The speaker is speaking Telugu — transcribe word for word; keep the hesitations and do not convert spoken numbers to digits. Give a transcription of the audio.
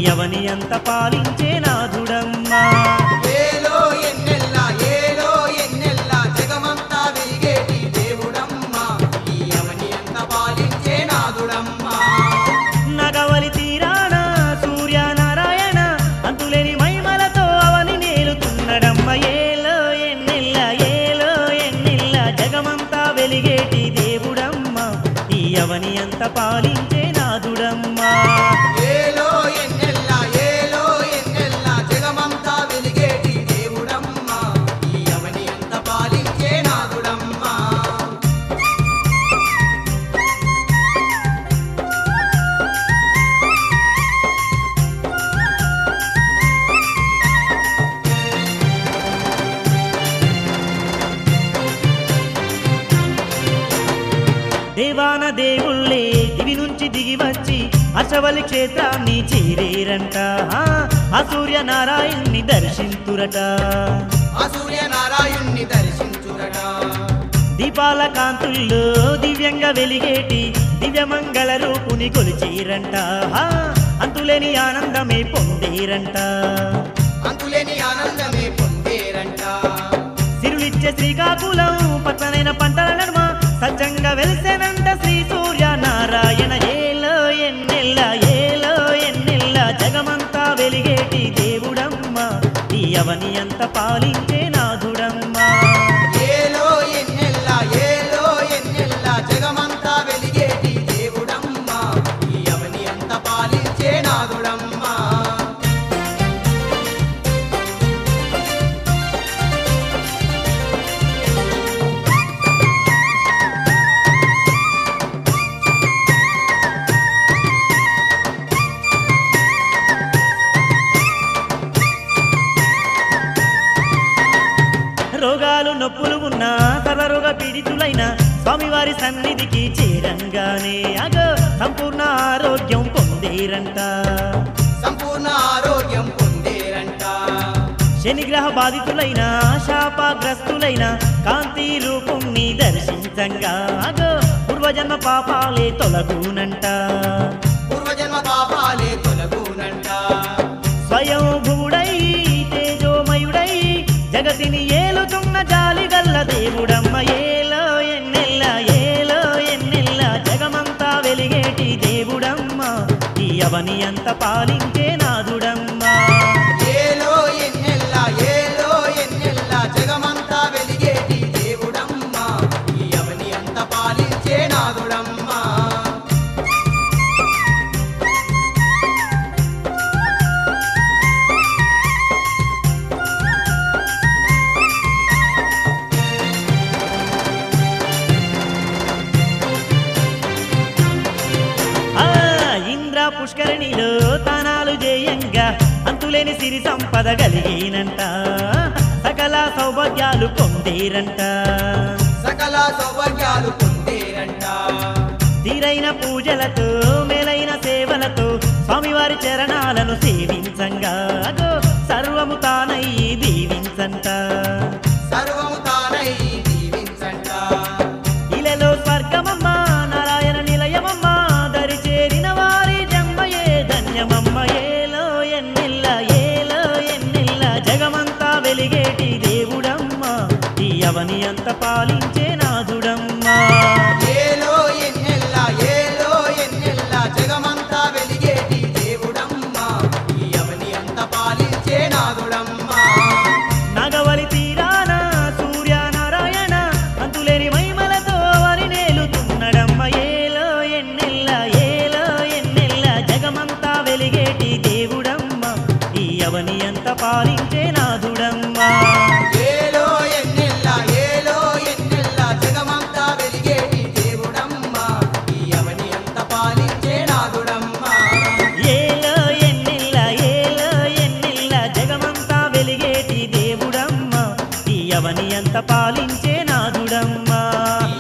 యవని అంత పాలించే నాథుడమ్మా ఏలో ఎన్నెల్ల ఏలో ఎన్నెల్ల జగమంతా వెలిగేటి దేవుడమ్మా ఈ యవని అంత పాలించే నాథుడమ్మా నగవలి తీరాన సూర్యనారాయణ అంతులేని మహిమలతో అవని నేలుతున్నాడమ్మ ఏలో ఎన్నెల్ల ఏలో ఎన్నెల్ల జగమంతా వెలిగేటి దేవుడమ్మా ఈ యవని అంత పాలించే నాథుడమ్మా ఏలో ఎన్నెల్ల ఏలో ఎన్నెల్ల జగమంతా వెలిగేటి దేవుడమ్మా ఈ యవని అంత పాలించే నాథుడమ్మా దేవాన దేవుళ్ళే దివి నుంచి దిగి వచ్చి అశవలి క్షేత్రాన్ని చేరేరంట ఆ సూర్యనారాయణ్ణి దర్శింతురట ఆ సూర్యనారాయణ్ణి దర్శించురట దీపాల కాంతుల్లో దివ్యంగా వెలిగేటి దివ్యమంగళ రూపుని కొలిచేరంట అంతులేని ఆనందమే పొందేరంట అంతులేని ఆనందమే పొందేరంట సిరులిచ్చే శ్రీకాకుళం పచ్చనైన పంటల నడుమ సజ్జంగా వెలిసేనంట శ్రీ సూర్యనారాయణ ఏలో ఎన్నెల్ల ఏలో ఎన్నెల్ల జగమంతా వెలిగేటి దేవుడమ్మా ఈ యవని అంత పాలించే నాథుడమ్మా ఏలో ఎన్నెల్ల ఏలో ఎన్నెల్ల జగమంతా వెలిగేటి దేవుడమ్మా ఈ యవని అంత పాలించే నాథుడమ్మా రోగాలు నొప్పులు ఉన్నా సర్వరోగ పీడితులైన స్వామివారి సన్నిధికి చేరంగానే అగో సంపూర్ణ ఆరోగ్యం పొందేరంట సంపూర్ణ ఆరోగ్యం పొందేరంట శనిగ్రహ బాధితులైన శాపగ్రస్తులైన కాంతి రూపుణ్ణి దర్శించంగా అగో పూర్వజన్మ పాపాలే తొలగునంట పూర్వజన్మ పాపాలే తొలగునంట స్వయం భూడై తేజోమయుడై జగతిని ఏలుతున్న జాలి గల్ల దేవుడమ్మ ఏలో ఎన్నెల్ల ఏలో ఎన్నెల్ల జగమంతా వెలిగేటి దేవుడమ్మ ఈ యవని అంత పాలించే నాథుడమ్మా ఏలో ఎన్నెల్ల ఏలో ఎన్నెల్ల జగమంతా వెలిగేటి దేవుడమ్మా ఈ యవని అంత పాలించే నాథుడమ్మా ఆ ఇంద్ర పుష్కరిణిలో తానాలు జయంగా అంతులేని సిరి సంపద కలిగినంట సకల సౌభాగ్యాలు పొందేరంట సకల సౌభాగ్యాలు పొందేరంట తీరైన పూజలతో మేలైన సేవలతో స్వామివారి చరణాలను సేవించంగా అగో సర్వము తానయ్యి దీవించంట సర్వము తానై దీవించంట ఇలలో స్వర్గమమ్మ నారాయణ నిలయమమ్మ దరి చేరిన వారి జన్మయే ధన్యమమ్మ ఏలో ఎన్నెల్ల ఏలో ఎన్నెల్ల జగమంతా వెలిగేటి దేవుడమ్మ ఈ యవని అంత పాలించే నాథుడమ్మా ఏలో ఎన్నెల్ల ఏలో ఎన్నెల్ల జగమంతా వెలిగేటి దేవుడమ్మా ఈ యవని అంత పాలించే నాథుడమ్మా నగవలి తీరాన సూర్యనారాయణ అంతులేని మహిమలతో వరి నేలుతున్నాడమ్మ ఏలో ఎన్నెల్ల ఏలో ఎన్నెల్ల జగమంతా వెలిగేటి దేవుడమ్మ ఈ యవని అంత పాలించే నాథుడమ్మా ఏలో ఎన్నెల్ల ఏలో ఎన్నెల్ల జగమంతా వెలిగేటి దేవుడమ్మా ఈ యవని అంత పాలించే నాథుడమ్మా ఏలో ఎన్నెల్ల ఏలో ఎన్నెల్ల జగమంతా వెలిగేటి దేవుడమ్మ ఈ యవని అంత పాలించే నాథుడమ్మా